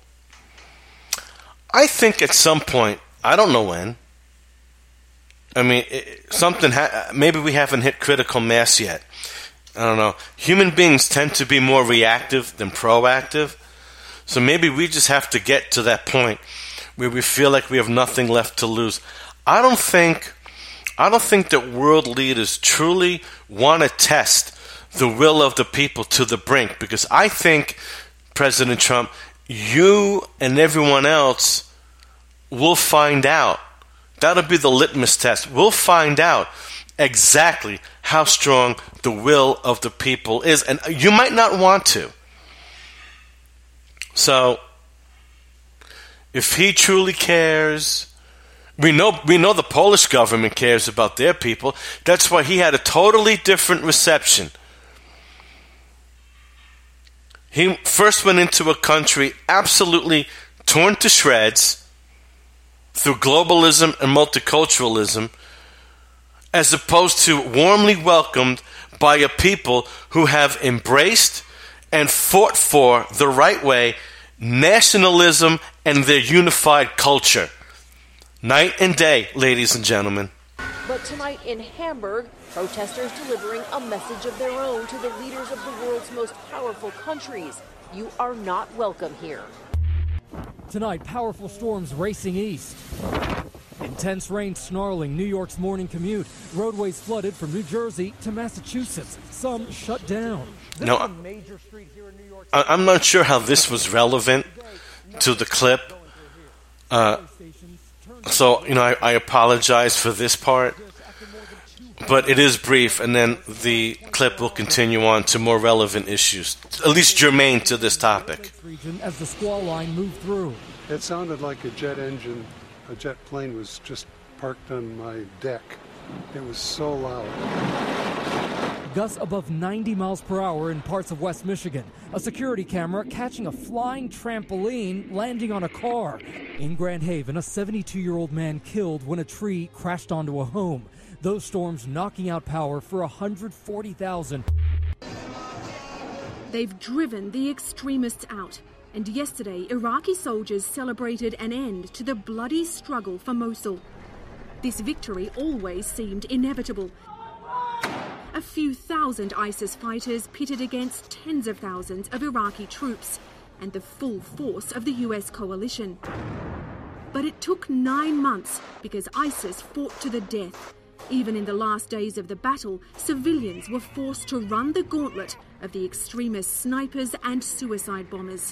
I think at some point, I don't know when, I mean, maybe we haven't hit critical mass yet. I don't know. Human beings tend to be more reactive than proactive. So maybe we just have to get to that point where we feel like we have nothing left to lose. I don't think I don't think that world leaders truly want to test the will of the people to the brink, because I think, President Trump, you and everyone else will find out. That'll be the litmus test. We'll find out exactly how strong the will of the people is, and you might not want to. So, if he truly cares, we know the Polish government cares about their people. That's why he had a totally different reception. He first went into a country absolutely torn to shreds through globalism and multiculturalism, as opposed to warmly welcomed by a people who have embraced and fought for the right way nationalism and their unified culture. Night and day, ladies and gentlemen. But tonight in Hamburg, protesters delivering a message of their own to the leaders of the world's most powerful countries. You are not welcome here. Tonight, powerful storms racing east. Intense rain snarling New York's morning commute. Roadways flooded from New Jersey to Massachusetts. Some shut down. No, I'm not sure how this was relevant to the clip. So, I apologize for this part. But it is brief, and then the clip will continue on to more relevant issues, at least germane to this topic. As the squall line moved through. It sounded like a jet engine. A jet plane was just parked on my deck. It was so loud. Gusts above 90 miles per hour in parts of West Michigan. A security camera catching a flying trampoline landing on a car. In Grand Haven, a 72-year-old man killed when a tree crashed onto a home. Those storms knocking out power for 140,000. They've driven the extremists out. And yesterday, Iraqi soldiers celebrated an end to the bloody struggle for Mosul. This victory always seemed inevitable. A few thousand ISIS fighters pitted against tens of thousands of Iraqi troops and the full force of the US coalition. But it took 9 months because ISIS fought to the death. Even in the last days of the battle, civilians were forced to run the gauntlet of the extremist snipers and suicide bombers.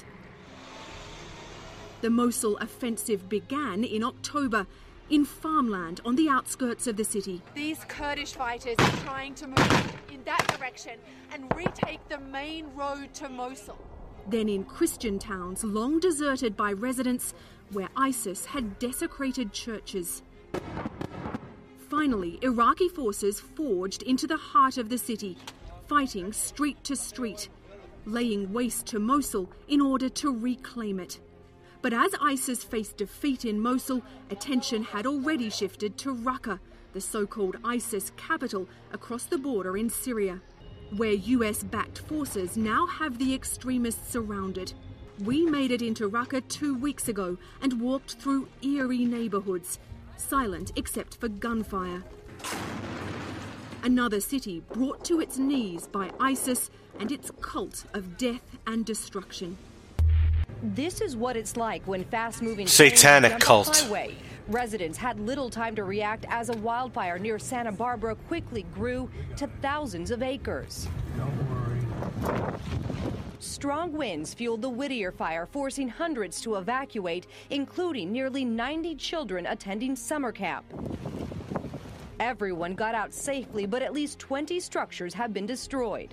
The Mosul offensive began in October in farmland on the outskirts of the city. These Kurdish fighters are trying to move in that direction and retake the main road to Mosul. Then in Christian towns long deserted by residents where ISIS had desecrated churches. Finally, Iraqi forces forged into the heart of the city, fighting street to street, laying waste to Mosul in order to reclaim it. But as ISIS faced defeat in Mosul, attention had already shifted to Raqqa, the so-called ISIS capital across the border in Syria, where US-backed forces now have the extremists surrounded. We made it into Raqqa 2 weeks ago and walked through eerie neighborhoods, silent except for gunfire. Another city brought to its knees by ISIS and its cult of death and destruction. This is what it's like when fast-moving satanic cult. Highway. Residents had little time to react as a wildfire near Santa Barbara quickly grew to thousands of acres. Don't worry. Strong winds fueled the Whittier fire, forcing hundreds to evacuate, including nearly 90 children attending summer camp. Everyone got out safely, but at least 20 structures have been destroyed.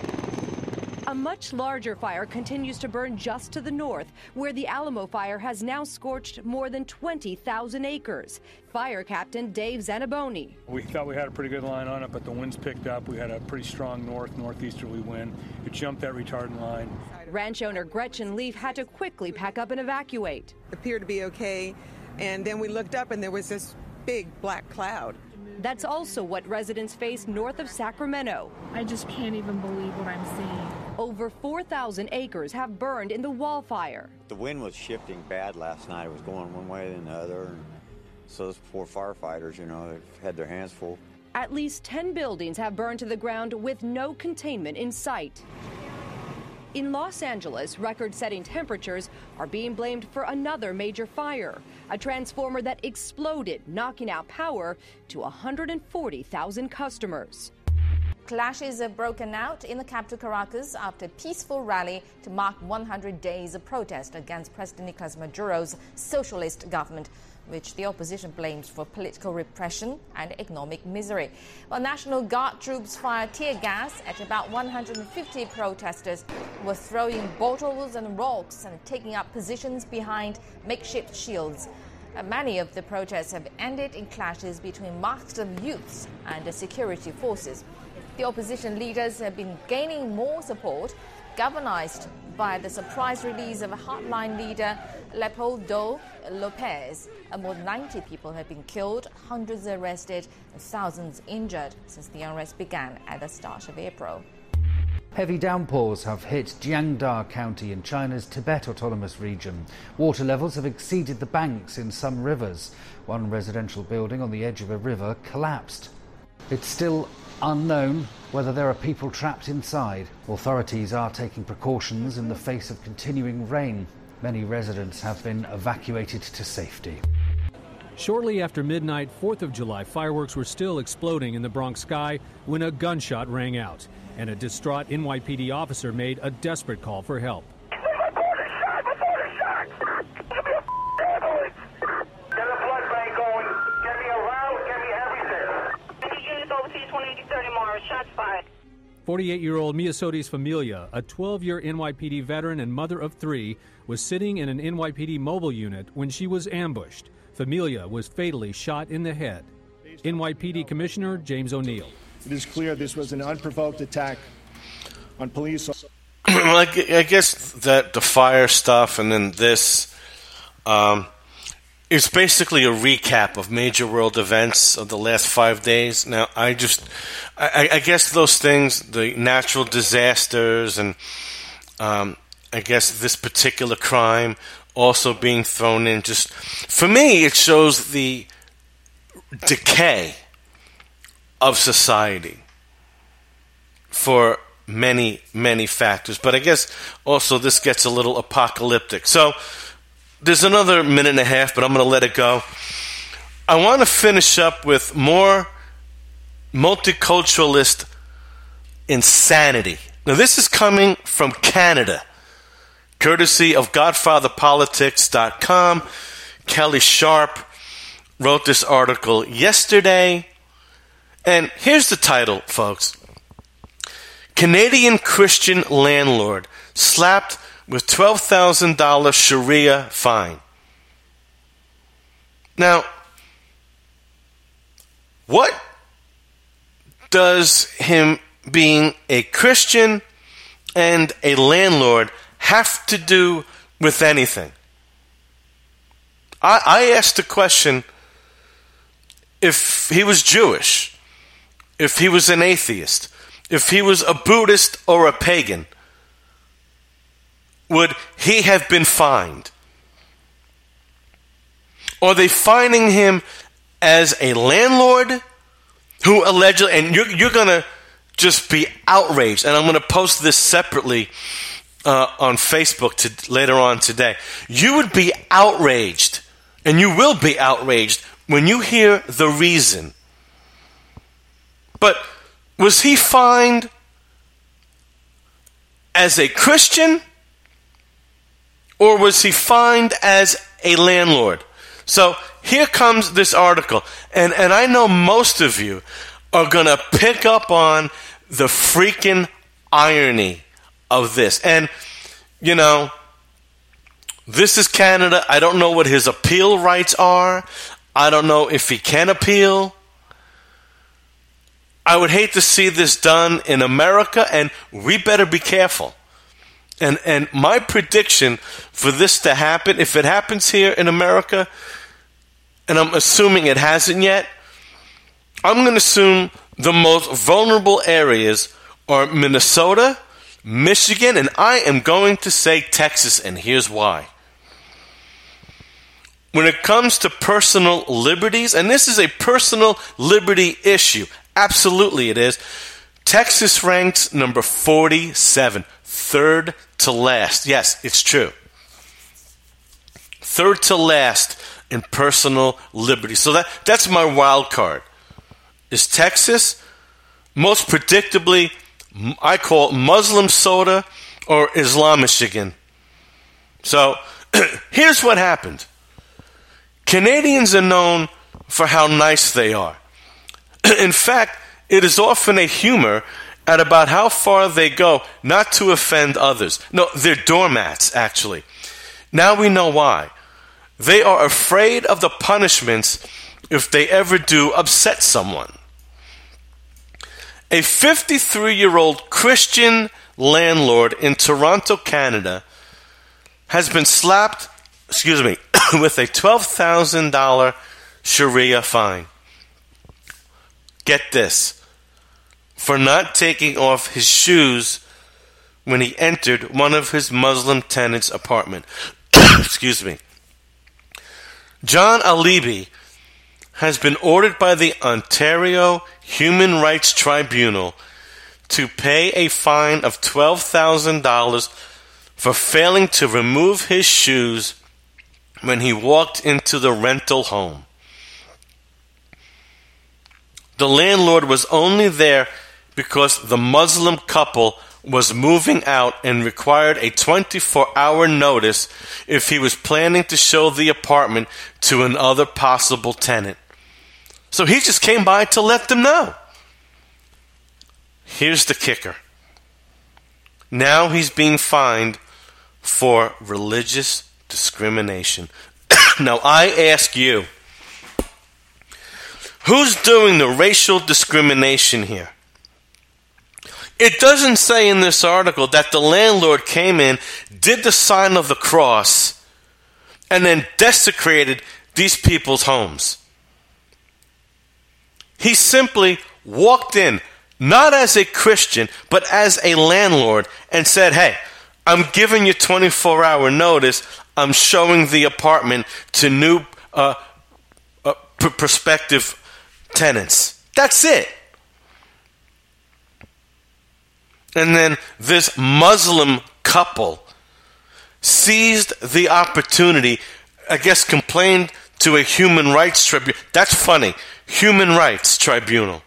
A much larger fire continues to burn just to the north, where the Alamo fire has now scorched more than 20,000 acres. Fire Captain Dave Zanaboni. We thought we had a pretty good line on it, but the winds picked up. We had a pretty strong northeasterly wind. It jumped that retardant line. Ranch owner Gretchen Leaf had to quickly pack up and evacuate. It appeared to be okay, and then we looked up and there was this big black cloud. That's also what residents face north of Sacramento. I just can't even believe what I'm seeing. Over 4,000 acres have burned in the wildfire. The wind was shifting bad last night. It was going one way and the other. And so those poor firefighters, they've had their hands full. At least 10 buildings have burned to the ground with no containment in sight. In Los Angeles, record-setting temperatures are being blamed for another major fire, a transformer that exploded, knocking out power to 140,000 customers. Clashes have broken out in the capital Caracas after a peaceful rally to mark 100 days of protest against President Nicolas Maduro's socialist government, which the opposition blames for political repression and economic misery. While National Guard troops fired tear gas at about 150 protesters who were throwing bottles and rocks and taking up positions behind makeshift shields. Many of the protests have ended in clashes between masks of youths and the security forces. The opposition leaders have been gaining more support, galvanized by the surprise release of a hardline leader, Leopoldo Lopez. More than 90 people have been killed, hundreds arrested, and thousands injured since the unrest began at the start of April. Heavy downpours have hit Jiangda County in China's Tibet Autonomous Region. Water levels have exceeded the banks in some rivers. One residential building on the edge of a river collapsed. It's still unknown whether there are people trapped inside. Authorities are taking precautions in the face of continuing rain. Many residents have been evacuated to safety. Shortly after midnight, 4th of July, fireworks were still exploding in the Bronx sky when a gunshot rang out, and a distraught NYPD officer made a desperate call for help. Get a blood bank going. Get me a route. Get me everything. Units overseas 130 Morris. Shots fired. 48-year-old Miosotis Familia, a 12-year NYPD veteran and mother of 3, was sitting in an NYPD mobile unit when she was ambushed. Familia was fatally shot in the head. NYPD Commissioner James O'Neill. It is clear this was an unprovoked attack on police. Well, I guess that the fire stuff and then this is basically a recap of major world events of the last 5 days. Now, I guess those things, the natural disasters and I guess this particular crime also being thrown in, just for me, it shows the decay of society for many, many factors. But I guess also this gets a little apocalyptic. So there's another minute and a half, but I'm going to let it go. I want to finish up with more multiculturalist insanity. Now, this is coming from Canada, courtesy of GodfatherPolitics.com. Kelly Sharp wrote this article yesterday. And here's the title, folks. Canadian Christian landlord slapped with $12,000 Sharia fine. Now, what does him being a Christian and a landlord have to do with anything? I asked the question, if he was Jewish, if he was an atheist, if he was a Buddhist or a pagan, would he have been fined? Are they fining him as a landlord who allegedly, and you're going to just be outraged, and I'm going to post this separately on Facebook later on today. You would be outraged, and you will be outraged when you hear the reason. But was he fined as a Christian, or was he fined as a landlord? So here comes this article, and I know most of you are going to pick up on the freaking irony of this. And, you know, this is Canada. I don't know what his appeal rights are. I don't know if he can appeal. I would hate to see this done in America, and we better be careful. And my prediction for this to happen, if it happens here in America, and I'm assuming it hasn't yet, I'm going to assume the most vulnerable areas are Minnesota, Michigan, and I am going to say Texas, and here's why. When it comes to personal liberties, and this is a personal liberty issue, absolutely it is, Texas ranks number 47, third to last. Yes, it's true. Third to last in personal liberty. So that's my wild card. Is Texas, most predictably, I call it Muslim soda or Islam Michigan. So here's what happened. Canadians are known for how nice they are. In fact, it is often a humor at about how far they go not to offend others. No, they're doormats, actually. Now we know why. They are afraid of the punishments if they ever do upset someone. A 53-year-old Christian landlord in Toronto, Canada, has been slapped, with a $12,000 Sharia fine. Get this, for not taking off his shoes when he entered one of his Muslim tenants' apartment. John Alibi has been ordered by the Ontario Human Rights Tribunal to pay a fine of $12,000 for failing to remove his shoes when he walked into the rental home. The landlord was only there because the Muslim couple was moving out and required a 24-hour notice if he was planning to show the apartment to another possible tenant. So he just came by to let them know. Here's the kicker. Now he's being fined for religious discrimination. Now I ask you, who's doing the racial discrimination here? It doesn't say in this article that the landlord came in, did the sign of the cross, and then desecrated these people's homes. He simply walked in, not as a Christian, but as a landlord, and said, hey, I'm giving you 24-hour notice. I'm showing the apartment to new prospective tenants. That's it. And then this Muslim couple seized the opportunity, I guess complained to a human rights tribunal. That's funny. Human rights tribunal.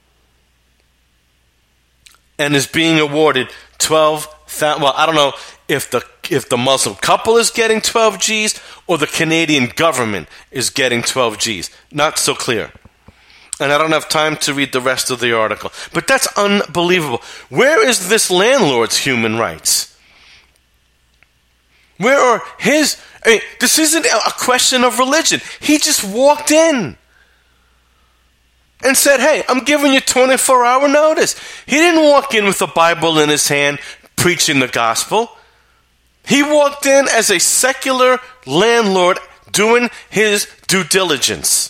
And is being awarded 12,000. Well, I don't know if the Muslim couple is getting 12 G's or the Canadian government is getting 12 G's. Not so clear. And I don't have time to read the rest of the article. But that's unbelievable. Where is this landlord's human rights? Where are his... this isn't a question of religion. He just walked in and said, hey, I'm giving you 24-hour notice. He didn't walk in with a Bible in his hand preaching the gospel. He walked in as a secular landlord doing his due diligence.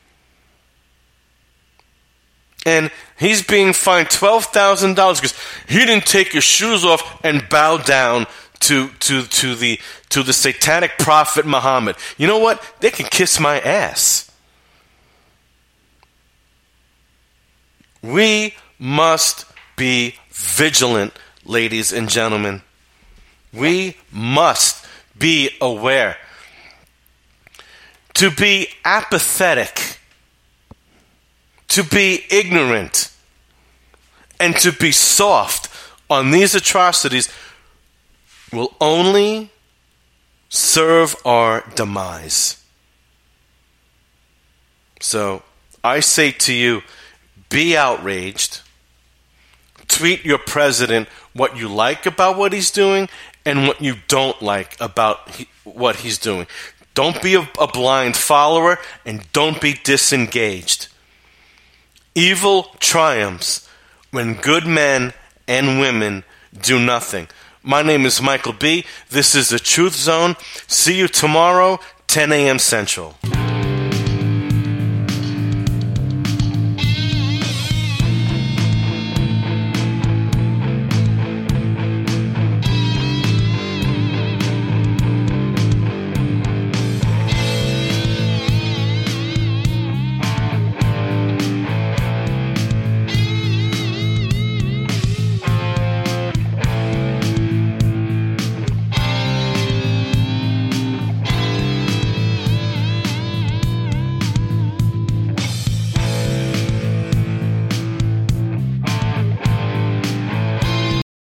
And he's being fined $12,000 because he didn't take his shoes off and bow down to the satanic prophet Muhammad. You know what? They can kiss my ass. We must be vigilant, ladies and gentlemen. We must be aware. To be apathetic, to be ignorant, and to be soft on these atrocities will only serve our demise. So I say to you, be outraged. Tweet your president what you like about what he's doing and what you don't like about what he's doing. Don't be a blind follower and don't be disengaged. Evil triumphs when good men and women do nothing. My name is Michael B. This is The Truth Zone. See you tomorrow, 10 a.m. Central.